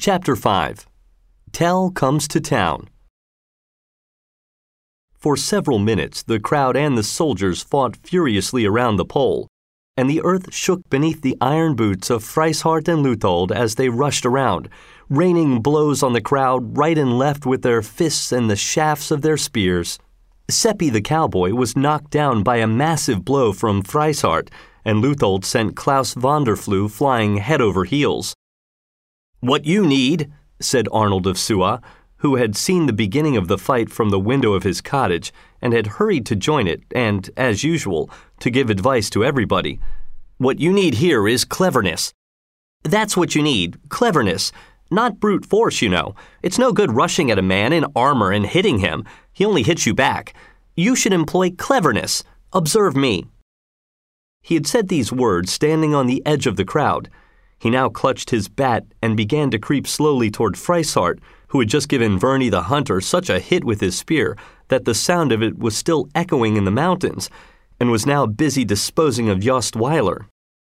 Chapter 5. Tell Comes to Town. For several minutes, the crowd and the soldiers fought furiously around the pole, and the earth shook beneath the iron boots of Frieshardt and Leuthold as they rushed around, raining blows on the crowd right and left with their fists and the shafts of their spears. Seppi the cowboy was knocked down by a massive blow from Frieshardt, and Leuthold sent Klaus van der Flue flying head over heels. "What you need," said Arnold of Suwa, who had seen the beginning of the fight from the window of his cottage and had hurried to join it and, as usual, to give advice to everybody. "What you need here is cleverness." "That's what you need, cleverness. Not brute force, you know. It's no good rushing at a man in armor and hitting him. He only hits you back. You should employ cleverness. Observe me." He had said these words standing on the edge of the crowd. He now clutched his bat and began to creep slowly toward Frieshardt, who had just given Verney the hunter such a hit with his spear that the sound of it was still echoing in the mountains, and was now busy disposing of Jost Weiler.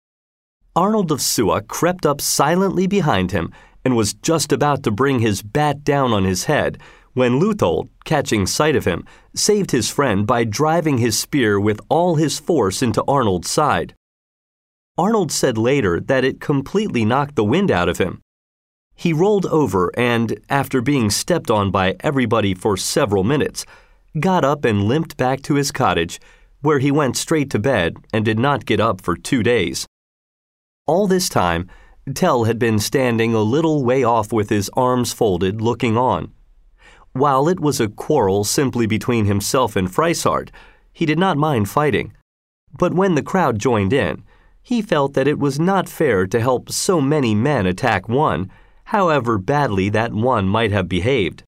Arnold of Suwa crept up silently behind him and was just about to bring his bat down on his head when Leuthold, catching sight of him, saved his friend by driving his spear with all his force into Arnold's side. Arnold said later that it completely knocked the wind out of him. He rolled over and, after being stepped on by everybody for several minutes, got up and limped back to his cottage, where he went straight to bed and did not get up for 2 days. All this time, Tell had been standing a little way off with his arms folded, looking on. While it was a quarrel simply between himself and Frieshardt, he did not mind fighting. But when the crowd joined in, he felt that it was not fair to help so many men attack one, however badly that one might have behaved.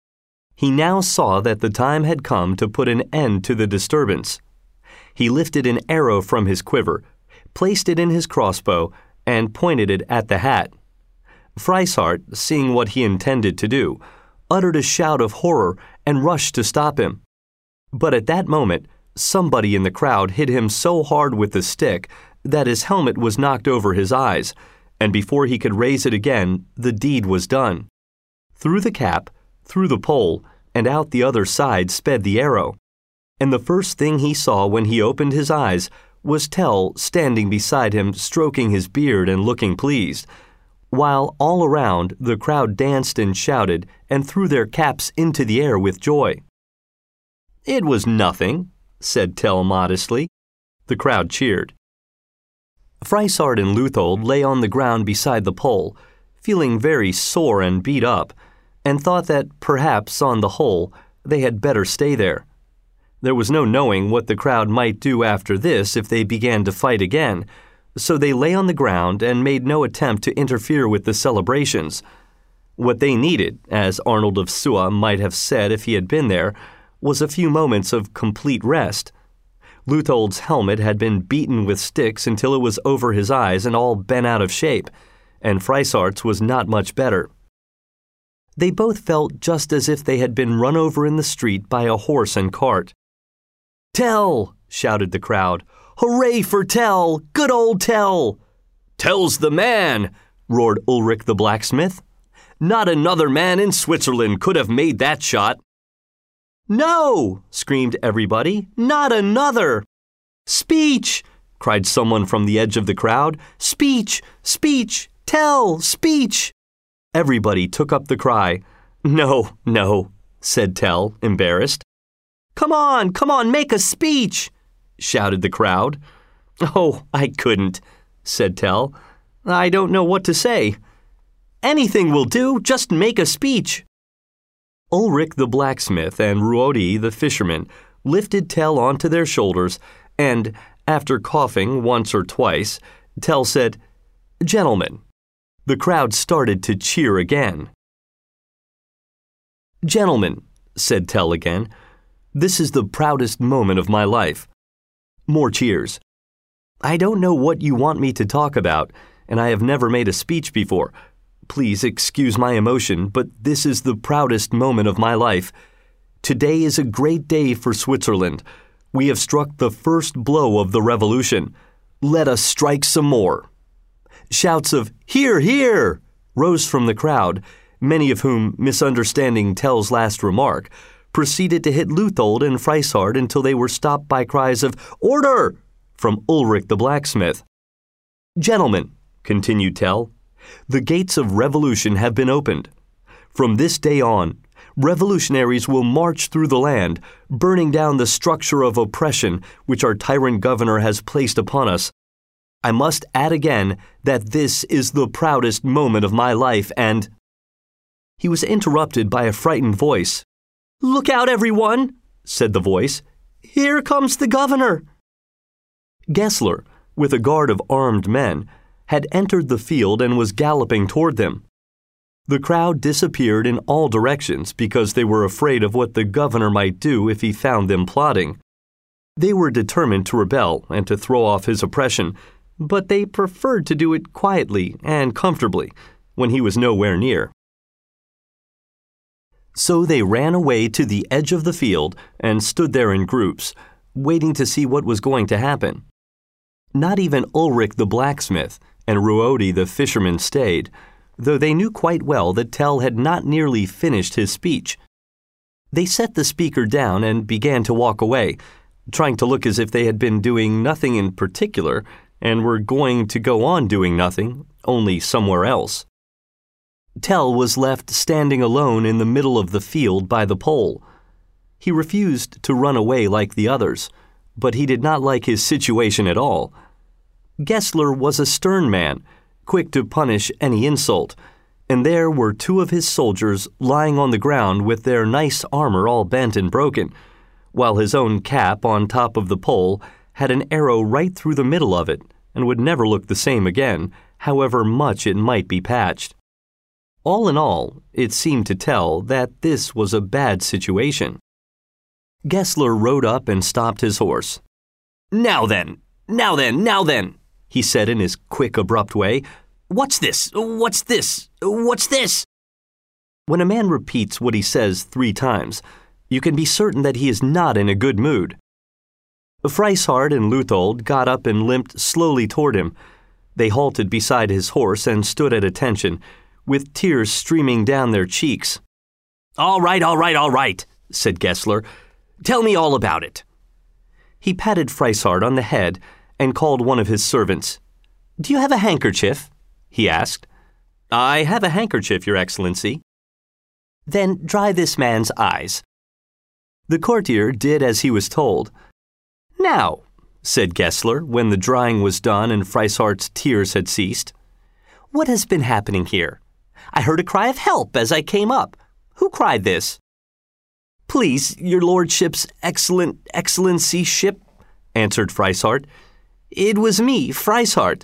He now saw that the time had come to put an end to the disturbance. He lifted an arrow from his quiver, placed it in his crossbow, and pointed it at the hat. Frieshardt, seeing what he intended to do, uttered a shout of horror and rushed to stop him. But at that moment, somebody in the crowd hit him so hard with the stick that his helmet was knocked over his eyes, and before he could raise it again, the deed was done. Through the cap, through the pole, and out the other side sped the arrow. And the first thing he saw when he opened his eyes was Tell standing beside him, stroking his beard and looking pleased, while all around the crowd danced and shouted and threw their caps into the air with joy. "It was nothing," said Tell modestly. The crowd cheered. Frieshardt and Leuthold lay on the ground beside the pole, feeling very sore and beat up, and thought that perhaps, on the whole, they had better stay there. There was no knowing what the crowd might do after this if they began to fight again, so they lay on the ground and made no attempt to interfere with the celebrations. What they needed, as Arnold of Suwa might have said if he had been there, was a few moments of complete rest. Leuthold's helmet had been beaten with sticks until it was over his eyes and all bent out of shape, and Frieshardt's was not much better. They both felt just as if they had been run over in the street by a horse and cart. "Tell!" shouted the crowd. "Hooray for Tell! Good old Tell!" "Tell's the man!" roared Ulrich the blacksmith. "Not another man in Switzerland could have made that shot." "No!" screamed everybody. "Not another!" "Speech!" cried someone from the edge of the crowd. "Speech! Speech! Tell! Speech!" Everybody took up the cry. "No, no," said Tell, embarrassed. Come on, make a speech!" shouted the crowd. "Oh, I couldn't," said Tell. "I don't know what to say." "Anything will do, just make a speech." Ulrich the blacksmith and Ruodi the fisherman lifted Tell onto their shoulders, and, after coughing once or twice, Tell said, "Gentlemen." The crowd started to cheer again. "Gentlemen," said Tell again, "this is the proudest moment of my life." More cheers. "I don't know what you want me to talk about, and I have never made a speech before. Please excuse my emotion, but this is the proudest moment of my life. Today is a great day for Switzerland. We have struck the first blow of the revolution. Let us strike some more." Shouts of "Hear, hear!" rose from the crowd, many of whom, misunderstanding Tell's last remark, proceeded to hit Luthold and Frieshardt until they were stopped by cries of "Order!" from Ulrich the blacksmith. "Gentlemen," continued Tell, "the gates of revolution have been opened. From this day on, revolutionaries will march through the land, burning down the structure of oppression which our tyrant governor has placed upon us. I must add again that this is the proudest moment of my life and—" He was interrupted by a frightened voice. "Look out, everyone," said the voice. "Here comes the governor." Gessler, with a guard of armed men, had entered the field and was galloping toward them. The crowd disappeared in all directions because they were afraid of what the governor might do if he found them plotting. They were determined to rebel and to throw off his oppression, but they preferred to do it quietly and comfortably when he was nowhere near. So they ran away to the edge of the field and stood there in groups, waiting to see what was going to happen. Not even Ulrich the blacksmith and Ruodi the fisherman stayed, though they knew quite well that Tell had not nearly finished his speech. They set the speaker down and began to walk away, trying to look as if they had been doing nothing in particular and were going to go on doing nothing, only somewhere else. Tell was left standing alone in the middle of the field by the pole. He refused to run away like the others, but he did not like his situation at all. Gessler was a stern man, quick to punish any insult, and there were two of his soldiers lying on the ground with their nice armor all bent and broken, while his own cap on top of the pole had an arrow right through the middle of it and would never look the same again, however much it might be patched. All in all, it seemed to Tell that this was a bad situation. Gessler rode up and stopped his horse. Now then, he said in his quick, abrupt way. What's this? What's this? What's this? When a man repeats what he says 3 times, you can be certain that he is not in a good mood. Frieshardt and Luthold got up and limped slowly toward him. They halted beside his horse and stood at attention, with tears streaming down their cheeks. All right, said Gessler. Tell me all about it. He patted Frieshardt on the head and called one of his servants. Do you have a handkerchief? He asked. I have a handkerchief, Your Excellency. Then dry this man's eyes. The courtier did as he was told. Now, said Gessler, when the drying was done and Frieshardt's tears had ceased, what has been happening here? I heard a cry of help as I came up. Who cried this? Please, your lordship's excellency ship, answered Frieshardt. It was me, Frieshardt.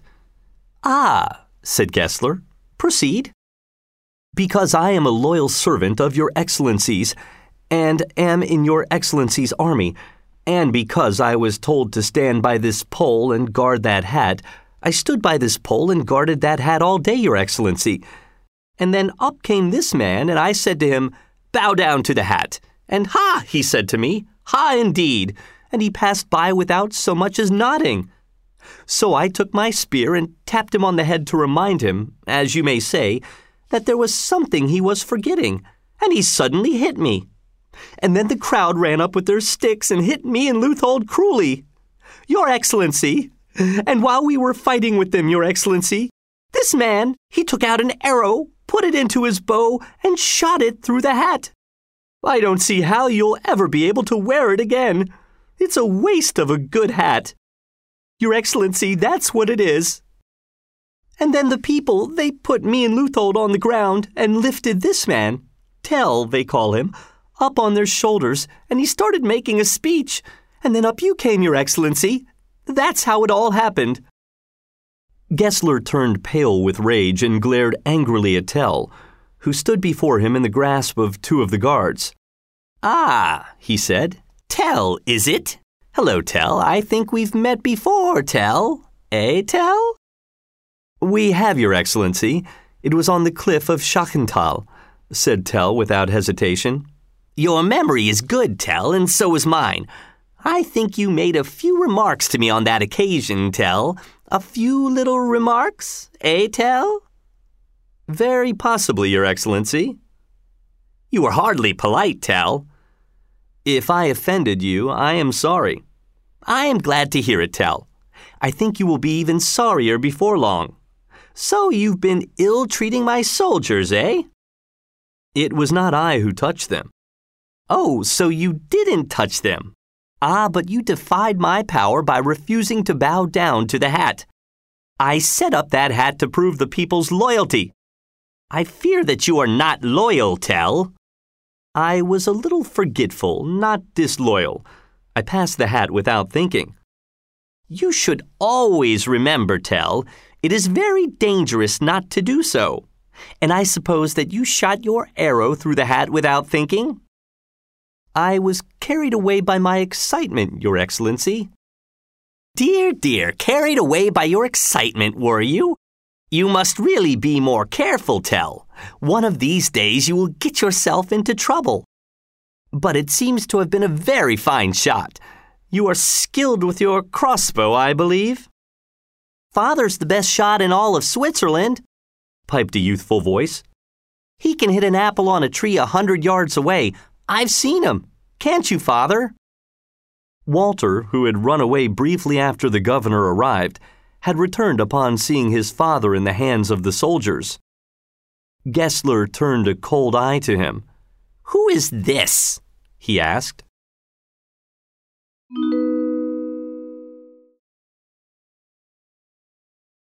Ah, said Gessler. Proceed. Because I am a loyal servant of your excellencies, and am in your excellency's army, and because I was told to stand by this pole and guard that hat, I stood by this pole and guarded that hat all day, your excellency. And then up came this man, and I said to him, bow down to the hat. And ha, he said to me, ha indeed, and he passed by without so much as nodding. So I took my spear and tapped him on the head to remind him, as you may say, that there was something he was forgetting, and he suddenly hit me. And then the crowd ran up with their sticks and hit me and Luthold cruelly. Your Excellency, and while we were fighting with them, Your Excellency, this man, he took out an arrow, put it into his bow, and shot it through the hat. I don't see how you'll ever be able to wear it again. It's a waste of a good hat. Your Excellency, that's what it is. And then the people, they put me and Luthold on the ground and lifted this man, Tell, they call him, up on their shoulders, and he started making a speech. And then up you came, Your Excellency. That's how it all happened. Gessler turned pale with rage and glared angrily at Tell, who stood before him in the grasp of 2 of the guards. Ah, he said. Tell, is it? Hello, Tell. I think we've met before, Tell. Eh, Tell? We have, Your Excellency. It was on the cliff of Schachenthal, said Tell without hesitation. Your memory is good, Tell, and so is mine. I think you made a few remarks to me on that occasion, Tell. A few little remarks, eh, Tell? Very possibly, Your Excellency. You are hardly polite, Tell. If I offended you, I am sorry. I am glad to hear it, Tell. I think you will be even sorrier before long. So you've been ill-treating my soldiers, eh? It was not I who touched them. Oh, so you didn't touch them. Ah, but you defied my power by refusing to bow down to the hat. I set up that hat to prove the people's loyalty. I fear that you are not loyal, Tell. I was a little forgetful, not disloyal. I passed the hat without thinking. You should always remember, Tell, it is very dangerous not to do so. And I suppose that you shot your arrow through the hat without thinking? I was carried away by my excitement, Your Excellency. Dear, carried away by your excitement, were you? You must really be more careful, Tell. One of these days you will get yourself into trouble. But it seems to have been a very fine shot. You are skilled with your crossbow, I believe. Father's the best shot in all of Switzerland, piped a youthful voice. He can hit an apple on a tree 100 yards away. I've seen him. Can't you, Father? Walter, who had run away briefly after the governor arrived, had returned upon seeing his father in the hands of the soldiers. Gessler turned a cold eye to him. Who is this? He asked.